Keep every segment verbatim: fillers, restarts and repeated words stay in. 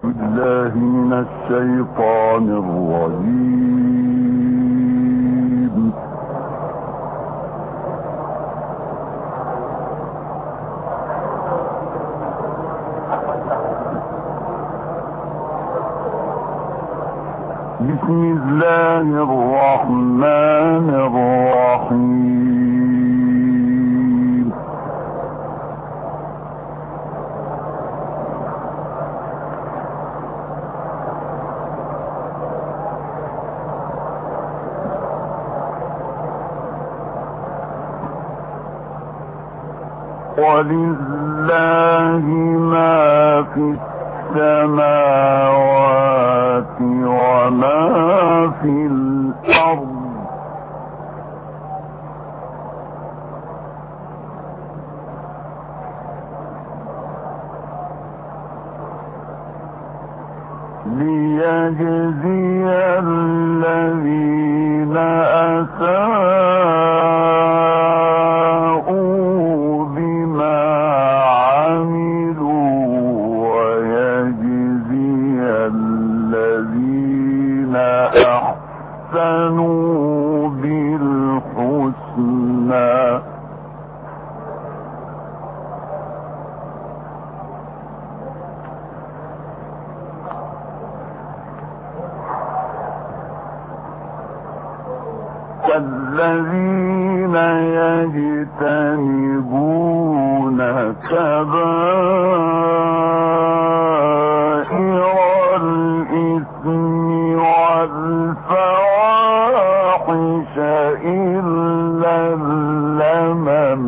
بالله من الشيطان الرجيم. بسم الله الرحمن الرحيم. ولله ما في السماوات وما في الأرض ليجزي الذين أساءوا بما عملوا ويجزي الذين أحسنوا بالحسنى. الذين يجتنبون كبائر الإثم والفواحش إلا اللمم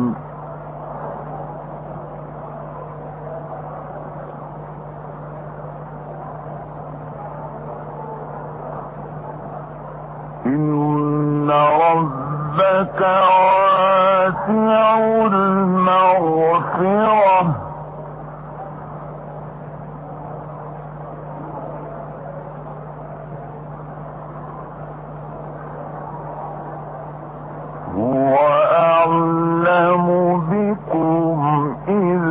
إن ربك واسع المغفرة هو أعلم بكم إذ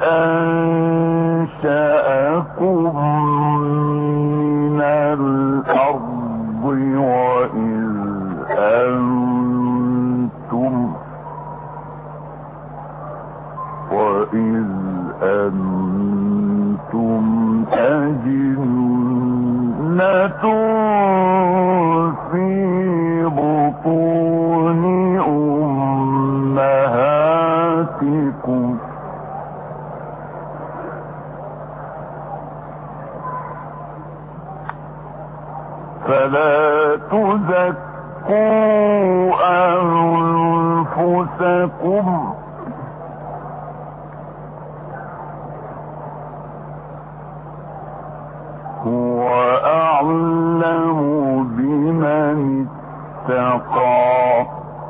أنشأكم من الأرض وإذ أنتم وإذ أنتم أجنة في بطون أمهاتكم فلا تزكوا أنفسكم هو أعلم بمن اتقى.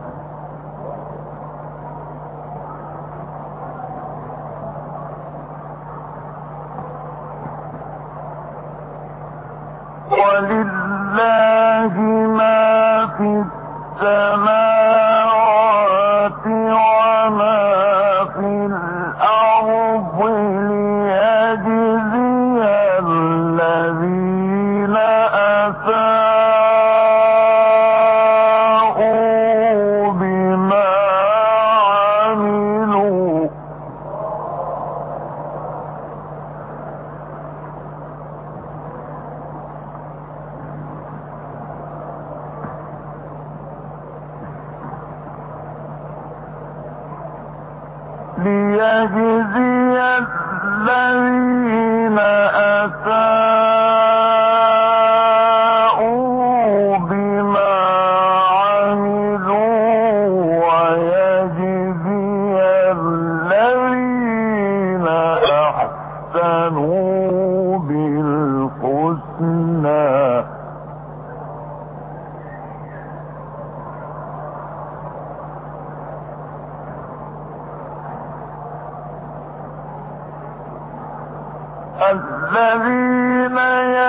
ولله ما في السماوات وما في الأرض ليجزي الذين أساءوا بما عملوا ليجزي الذين أساءوا بما عملوا ويجزي الذين أحسنوا بالحسنى. الذين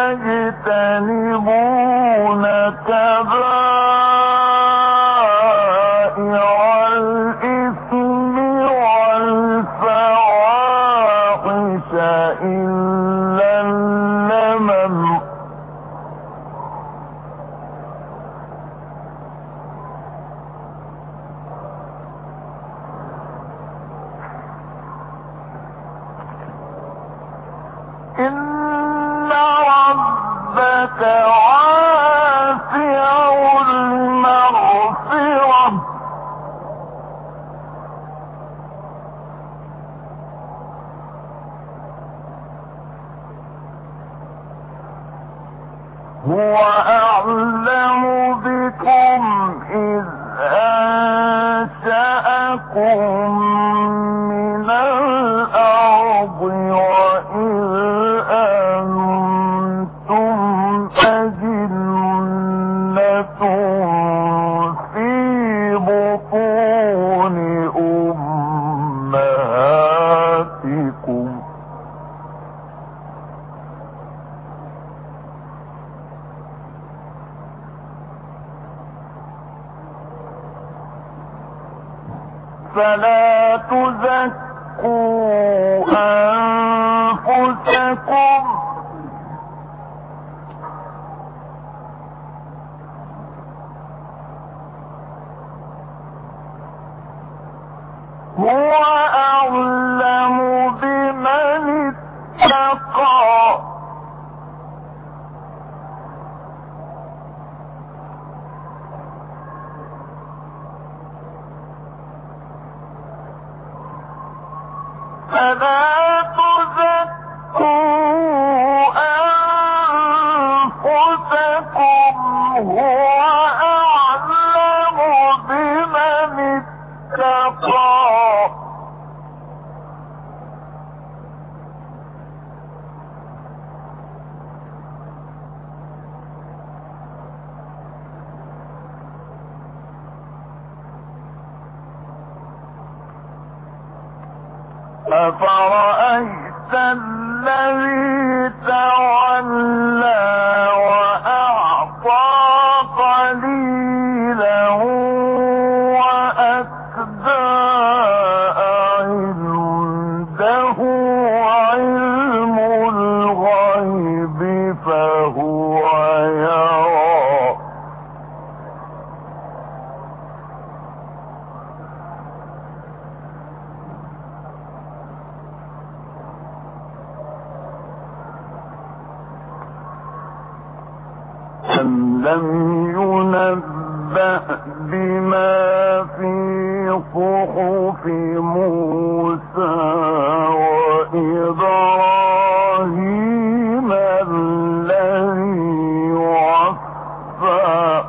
يجتنبون كبائر الإثم والفواحش إلا إنك واسع المغفرة هو أعلم بكم إذ أنشأكم من الأرض وإذ أنتم أجنة في بطون أمهاتكم فلا تزكوا أنفسكم هو أعلم بمن اتقى فلا تزكوا أنفسكم هو أعلم بمن اتقى أفرأيت الذي تولى وأعطى قليلا وأكدى عنده علم الغيب فهو يرى أم لم ينبأ بما في صحف موسى وإبراهيم الذي وفى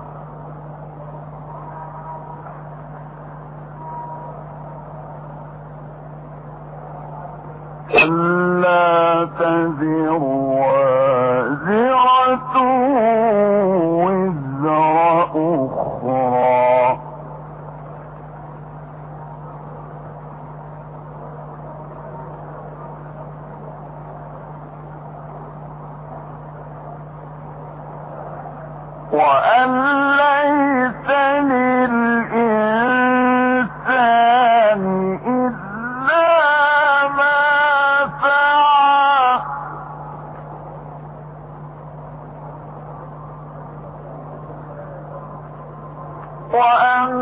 ألا تزر وازرة وزر أخرى وأن ليس للإنسان إلا ما سعى وأن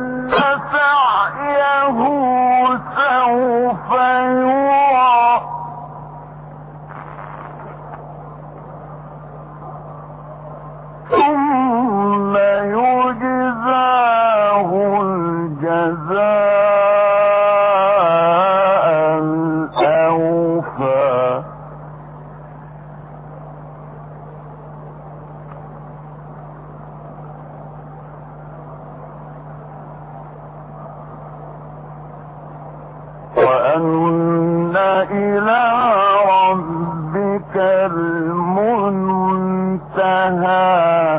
سعيه سوف يرى ثم يجزاه الجزاء الأوفى وأن إلى ربك المنتهى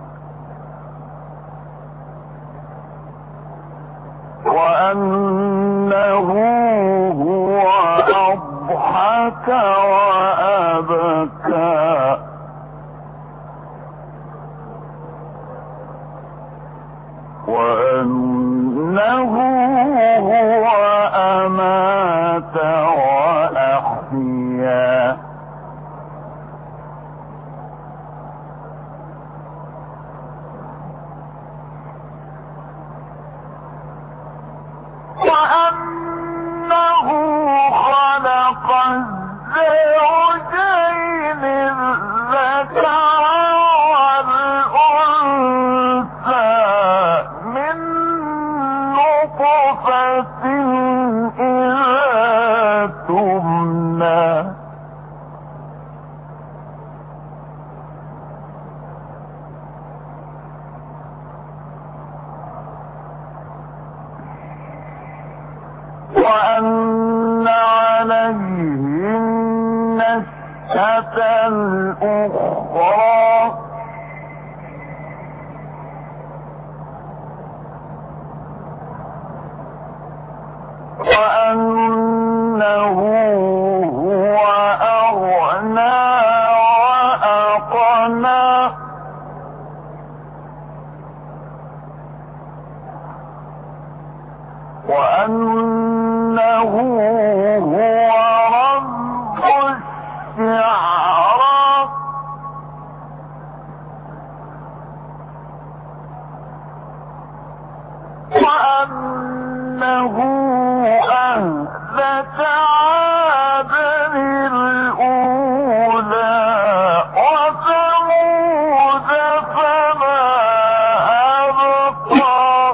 وأنه هو أضحك وأبكى وأنه هو أمات وأحيا وأنه خلق الزوجين الأخرى وأنه هو أغنى وأقنى وأنه هو رب الشعرى وأنه أهلك عادا الأولى وثمود فما أبقى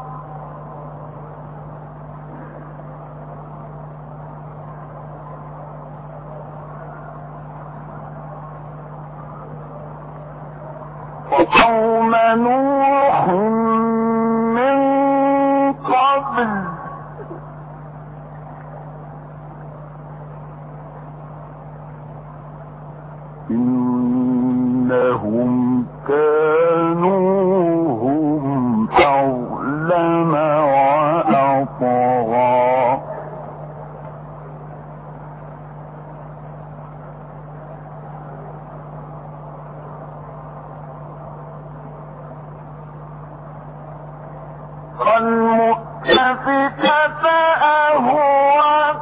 وقوم نوح من قبل إنهم كانوا هم أظلم وأطغى والمؤتفكة أهوى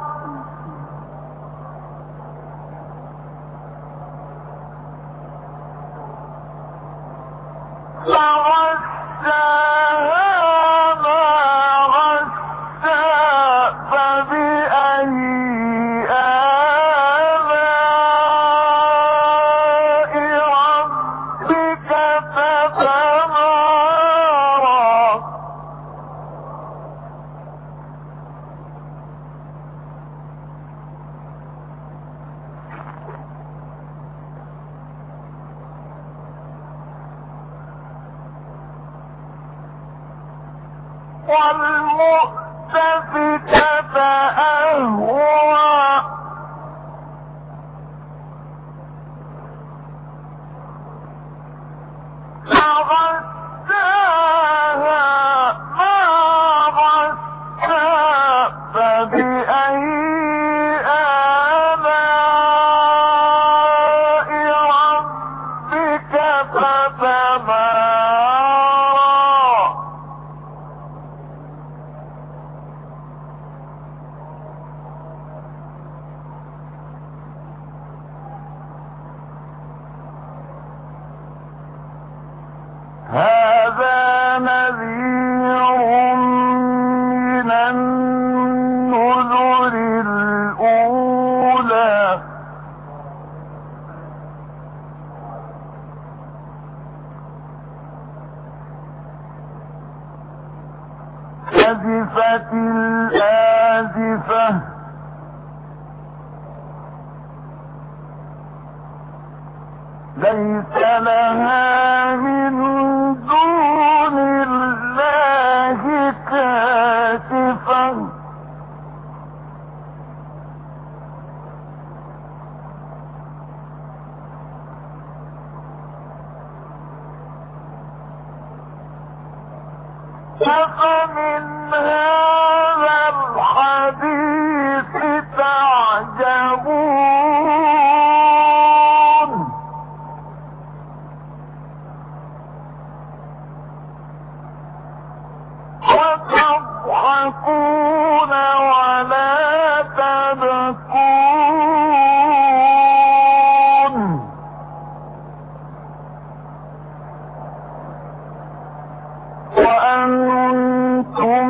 فغشاها ما غشا فبأي آلاء ربك تتمارى والمؤتفكة أهوى فغشاها ما غشا فبأي آلاء ربك تتمارى هذا نذير من النذر الأولى أزفت الآزفة ليس لها من دون الله كاشفة أفمن هذا الحديث تعجبون وتضحكون ولا تبكون وأنتم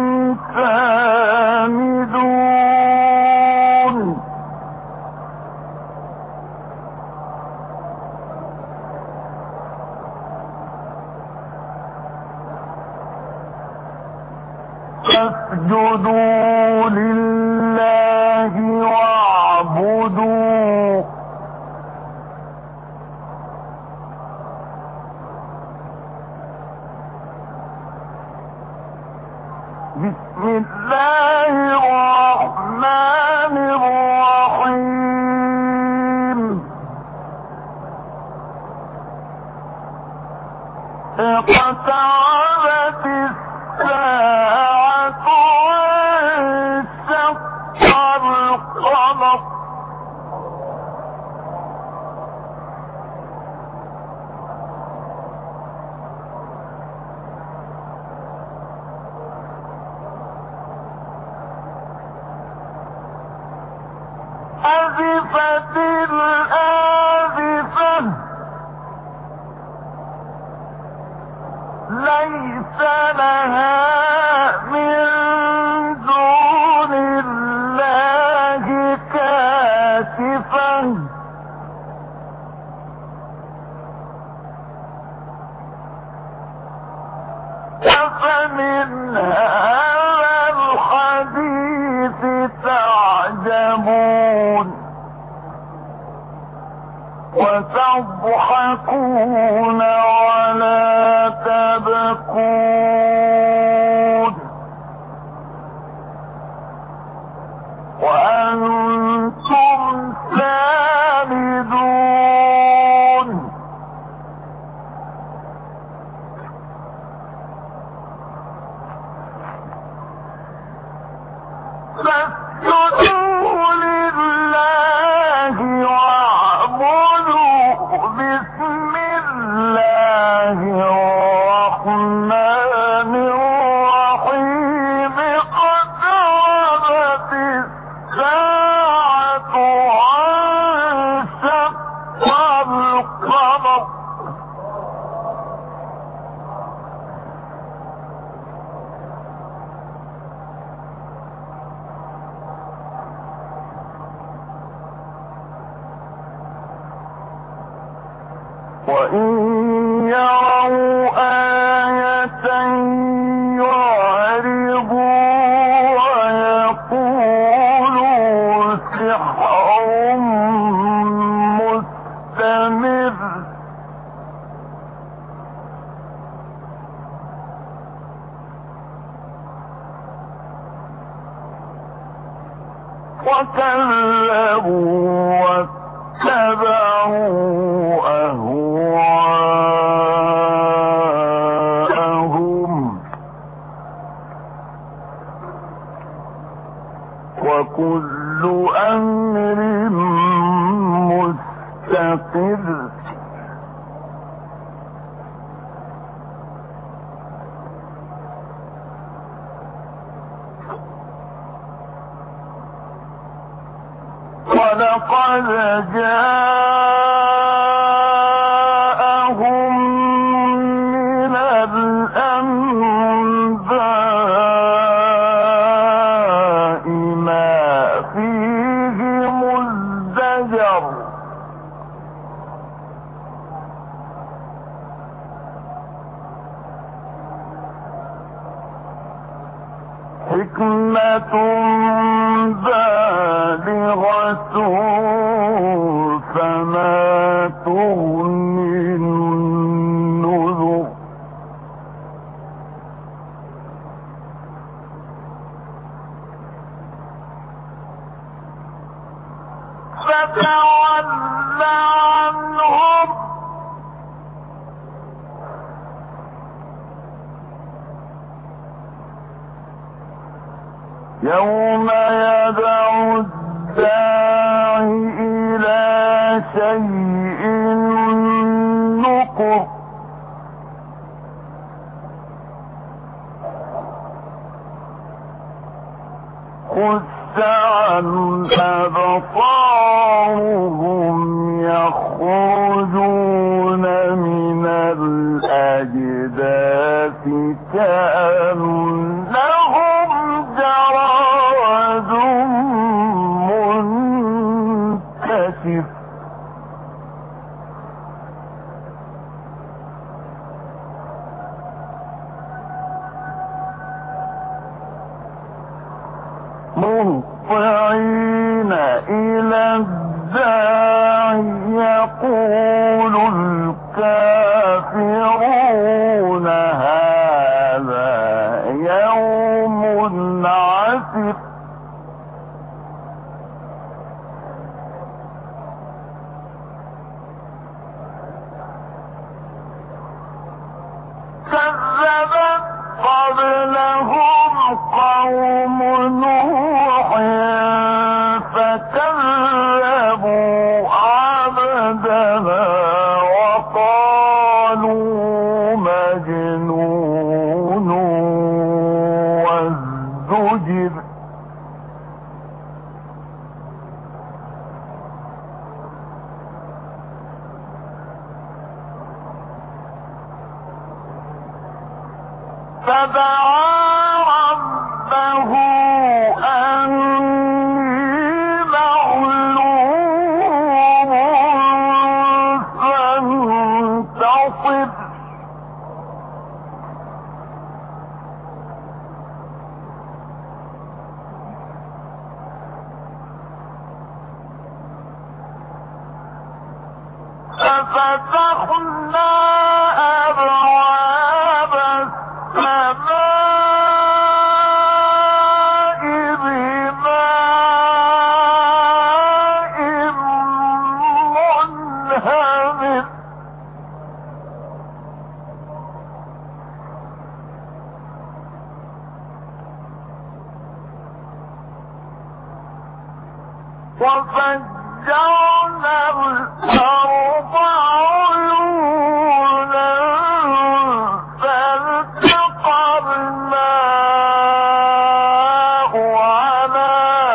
سامدون فاسجدوا لله واعبدوا بسم الله الرحمن الرحيم اقتربت الساعة وانشق القمر أزفت الآزفة ليس لها من دون الله كاشفة أفمن هذا الحديث تعجبون وتضحكون ولا تبكون وأنتم سامدون فاسجدوا لله واعبدوا بسم الله الرحمن الرحيم اقتربت الساعة وانشق القمر وإن يروا آية يعرضوا ويقولوا سحر مستمر وكذبوا واتبعوا أهواءهم وكل أمر مستقر ولقد جاءهم من الأنباء ما فيه مزدجر حكمة بالغة فما تغني النذر فتول عنهم يوم يدعو الداعي إلى شيء نكر خش عن أبصارهم يخرجون من الأجداث كأنهم جراد منتشر مهطعين إلى الداعي يقول الكافرون هذا يوم عسر قوم نوح فكذبوا عبدنا وقالوا مجنون وازدجر فدعا ربه أني مغلوب فانتصر ففتحنا أبواب السماء بماء منهمر وفجرنا الأرض عيونا فالتقى الماء على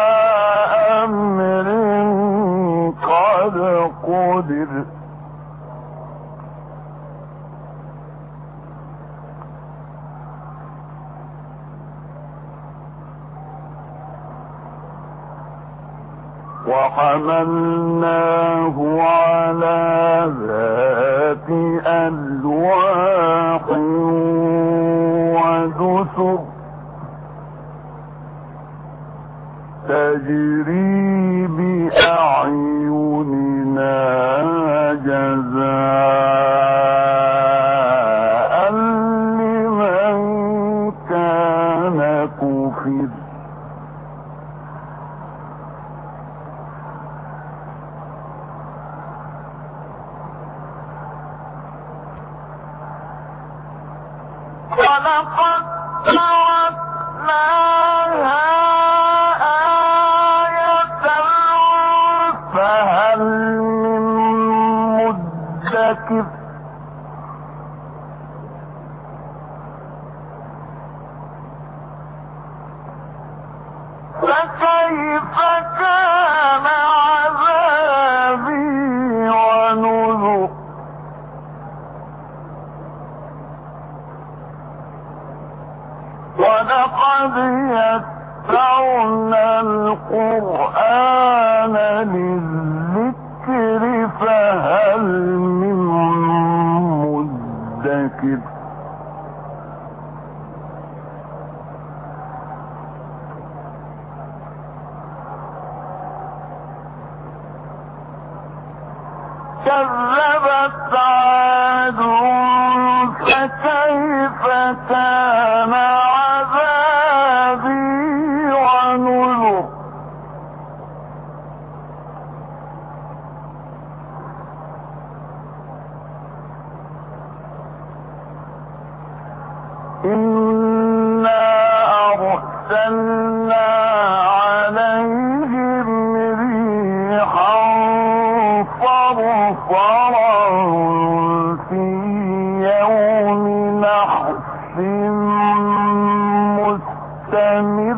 أمر قد قدر وحملناه على ذات ألواح ودسر تجري بأعيننا جزاء لمن كان كفر ولقد تركناها آية فهل من مدكر فكيف كان عذابي ونذر ولقد يسرنا القرآن للذكر فهل من مدكر كذبت عاد فكيف كان عذابي ونذر إنا أرسلنا عليهم ريحا صرصرا في يوم نحس مستمر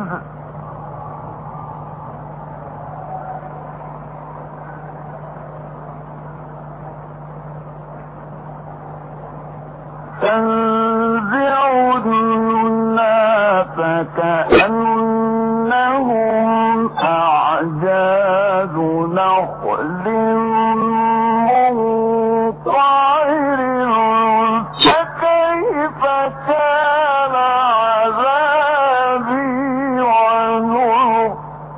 تنزع الناس كأنهم أعجاز نخل منقعر فكيف كان عذابي ونذر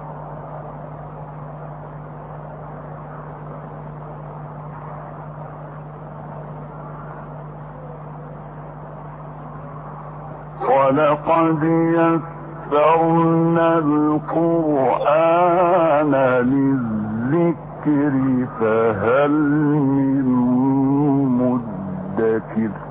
ولقد يسرنا القرآن للذكر فهل من مدكر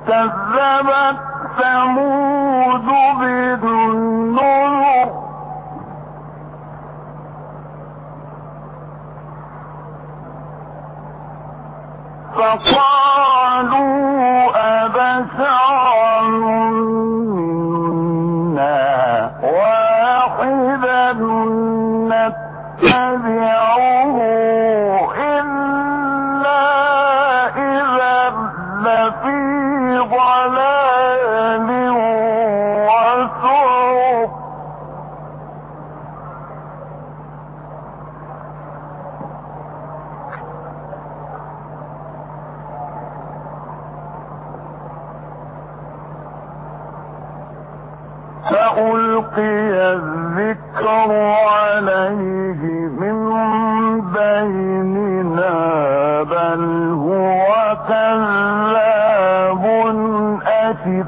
كذبت ثمود بالنذر فقالوا أبشرا منا واحدا نتبعه إنا إذا لفي ضلال وسعر فألقي الذكر عليه من بيننا بل هو كذاب أشر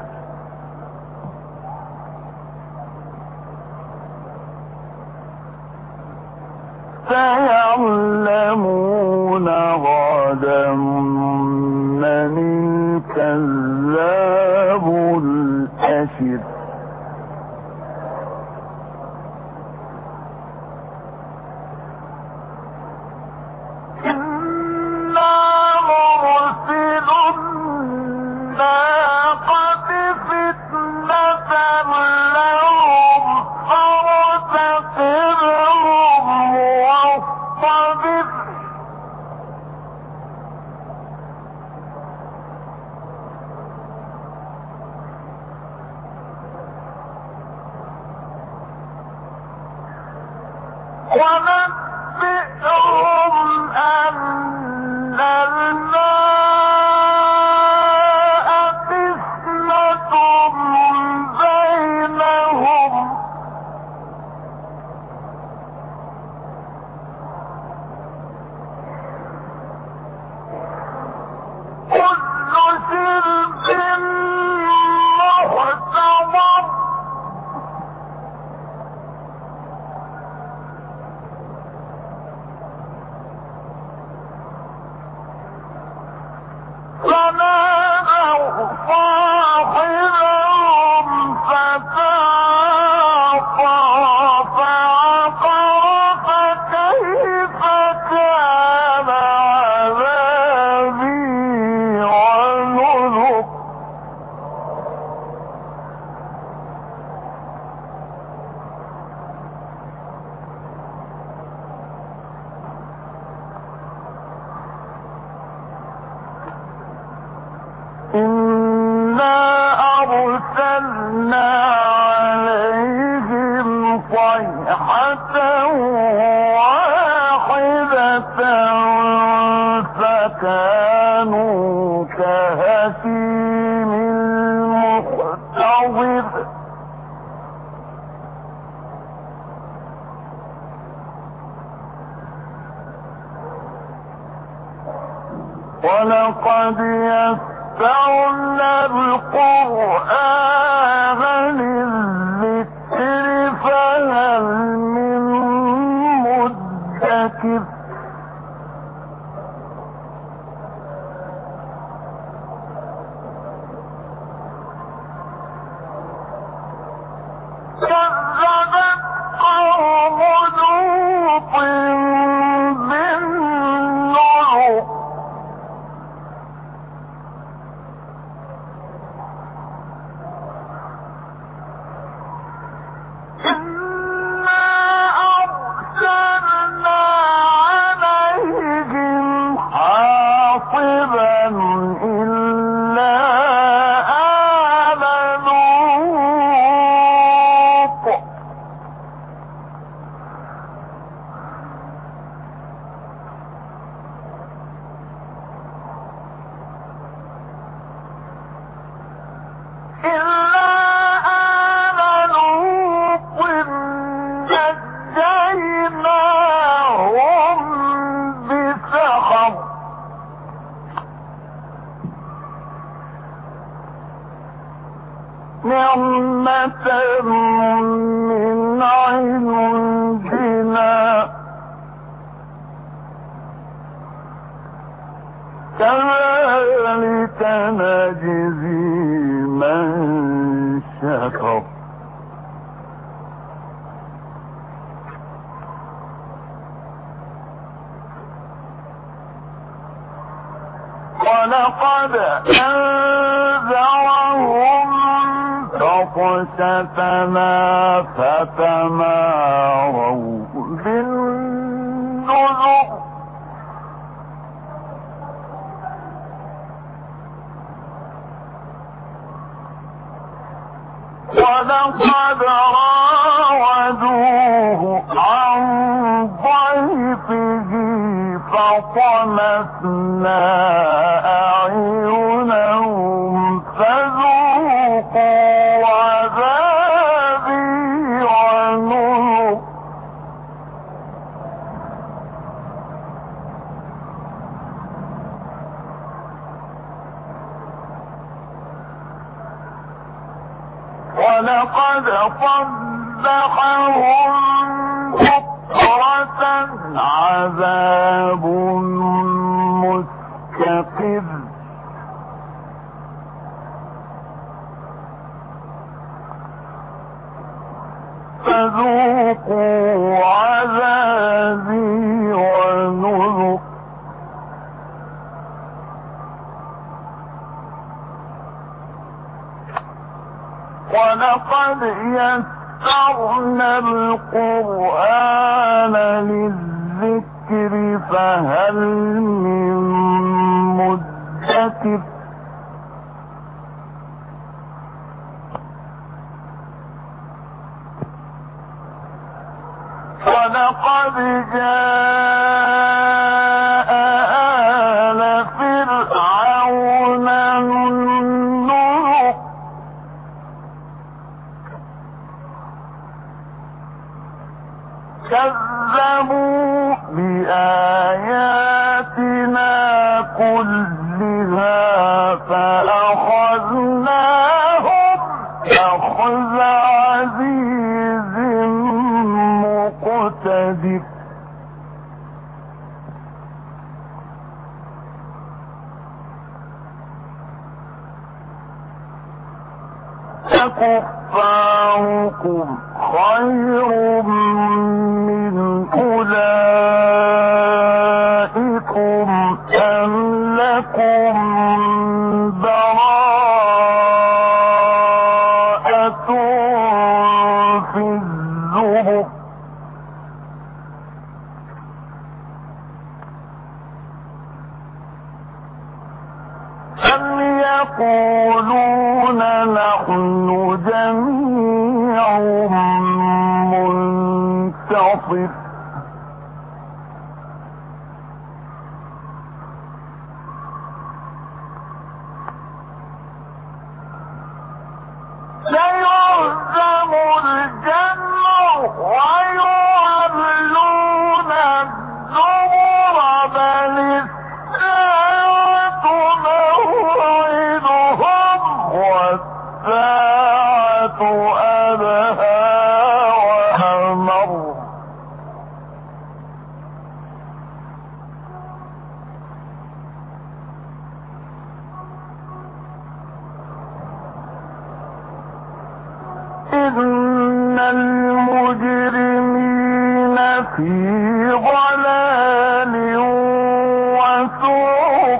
سيعلمون غدا من الكذاب الأشر ونبئهم أن الماء قسمة بينهم كل شرب محتضر فنادوا صاحبهم فتعاطى فعقر فكيف كان عذابي ونذر إنا أرسلنا عليهم صيحة واحدة فكانوا كهشيم المحتضر ولقد يسرنا القرآن للذكر فهل من مدكر كذبت قوم لوط بالنذر إنا أرسلنا عليهم حاصبا إلا آل لوط إلا آل لوط نجيناهم بسحر نعمة من عندنا كذلك نجزي ولقد أنذرهم بطشتنا فتماروا بالنذر ولقد راودوه عن ضيفه فطمسنا أعينهم فذوقوا عذابي ونذر ولقد صبحهم بكرة عذاب مستقر فذوقوا عذابي ونذر ولقد يسرنا القرآن للذكر فهل من مدكر ولقد جاء آل فرعون النذر كذبوا بآياتنا كلها فأخذناهم أخذ عزيز مقتدر أكفاركم خير من أولئكم أم لكم براءة في الزبر أم يقولون نحن جميع منتصر سيهزم الجمع ويولون الدبر بل الساعة موعدهم والساعة أدهى وأمر إن المجرمين في ضلال وسعر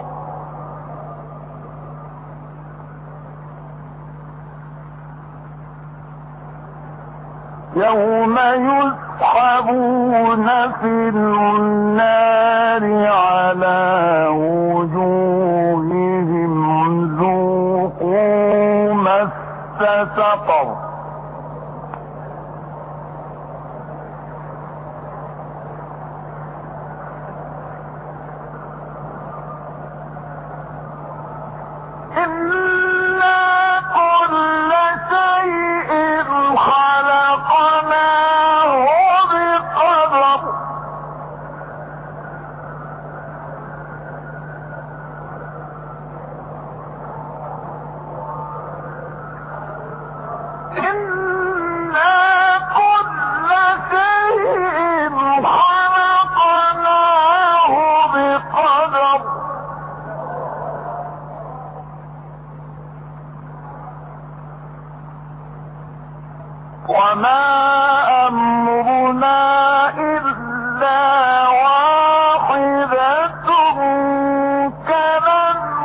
يوم يسحبون في النار على وجوههم ذوقوا مس سقر وما أمرنا إلا واحدة كلمح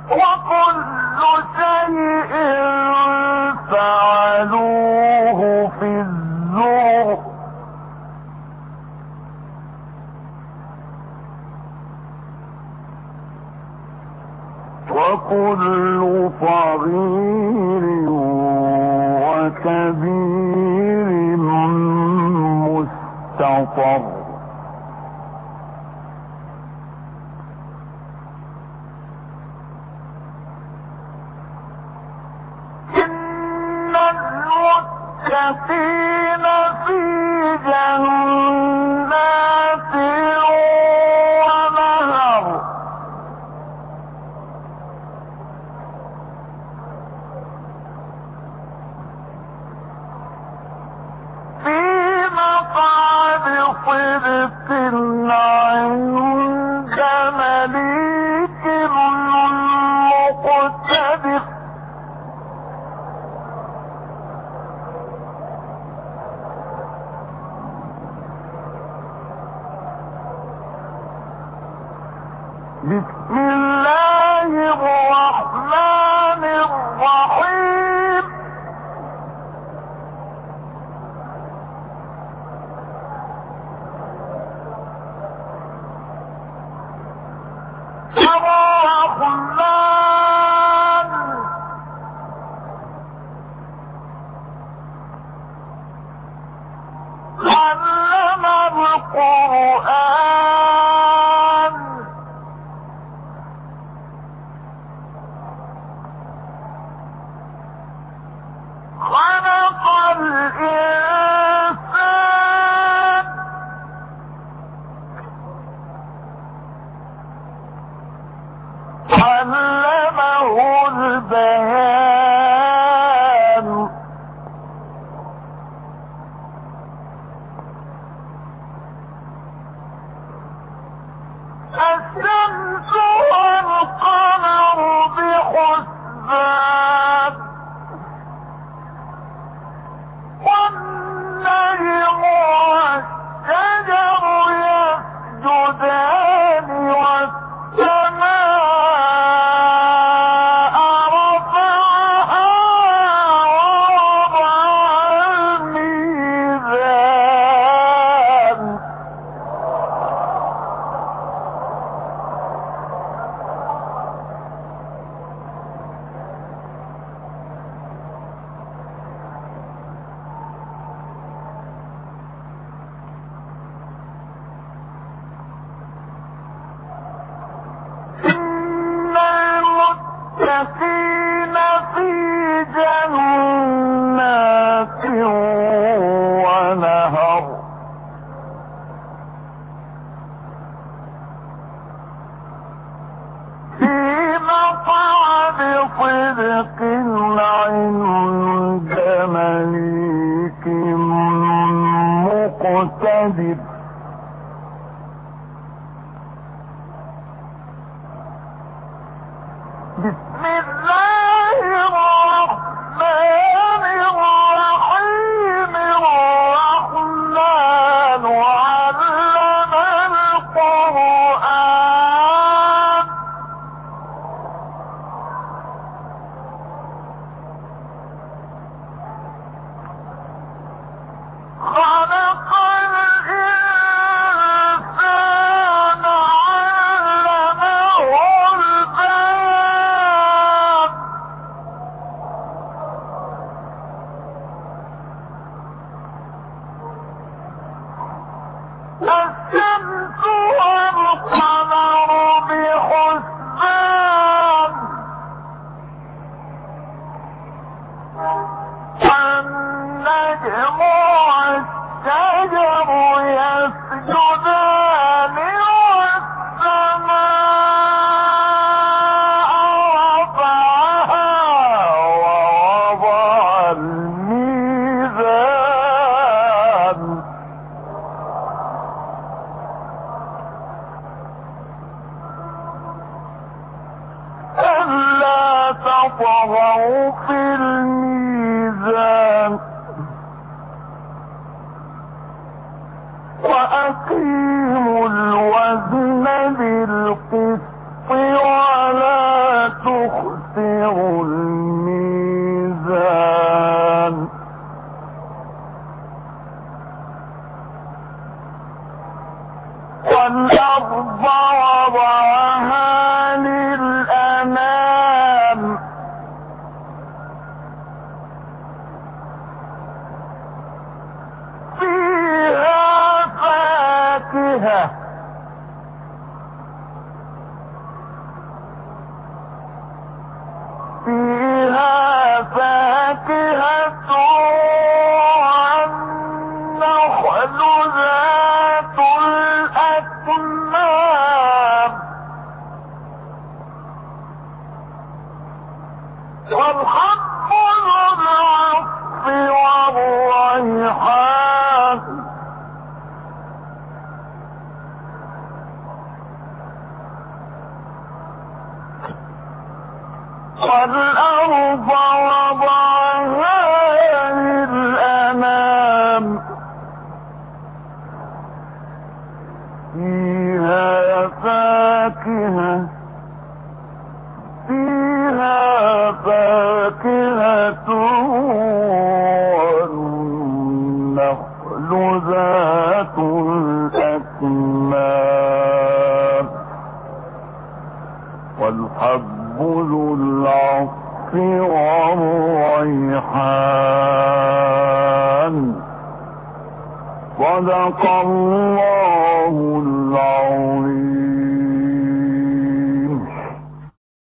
وكل شيء فعلوه في الزور وكل صغير وكبير مستطر إن المتقين في جنات ونهر في مقعد صدق عند مليك مقتدر بسم الله الرحمن الرحيم الرحمن علم القرآن خلق الإنسان علمه البيان الشمس والقمر بحسبان والنجم والشجر يسجدان والسماء رفعها ووضع الميزان إن المتقين في جنات ونهر في مقعد صدق عند مليك مقتدر بسم الله الرحمن الرحيم الرحمن علم القرآن خلق الإنسان علمه البيان الشمس والقمر بحسبان والنجم والشجر يسجدان والسماء رفعها ووضع الميزان ألا تطغوا في الميزان وأقيموا الوزن بالقسط ولا تخسروا والأرض وضعها للأنام فيها فاكهة فيها فاكهة والنخل ذات الأكمام والحب ذو العصف والريحان والأرض وضعها للأنام فيها فاكهة فيها فاكهة والنخل ذات الأكمام والحب ذو العصف والريحان صدق الله العظيم.